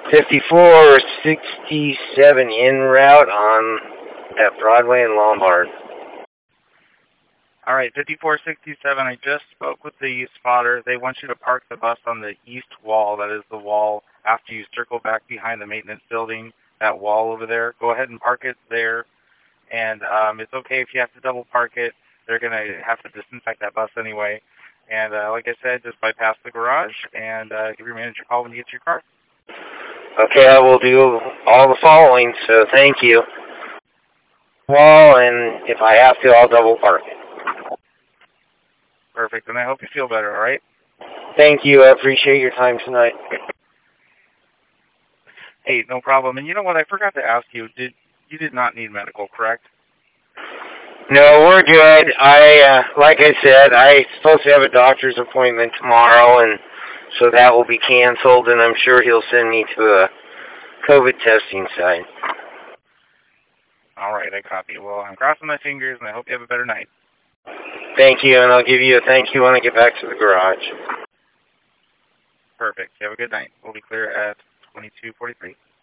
5467 en route on at Broadway and Lombard. All right, 5467, I just spoke with the spotter. They want you to park the bus on the east wall. That is the wall after you circle back behind the maintenance building, that wall over there. Go ahead and park it there. And it's okay if you have to double park it. They're going to have to disinfect that bus anyway. And like I said, just bypass the garage and give your manager a call when you get to your car. Okay, I will do all the following, so thank you. Well, and if I have to, I'll double park it. Perfect, and I hope you feel better, all right? Thank you. I appreciate your time tonight. Hey, no problem. And you know what? I forgot to ask you. You did not need medical, correct? No, we're good. Like I said, I'm supposed to have a doctor's appointment tomorrow, and so that will be canceled, and I'm sure he'll send me to a COVID testing site. All right, I copy. Well, I'm crossing my fingers, and I hope you have a better night. Thank you, and I'll give you a thank you when I get back to the garage. Perfect. You have a good night. We'll be clear at 22:43.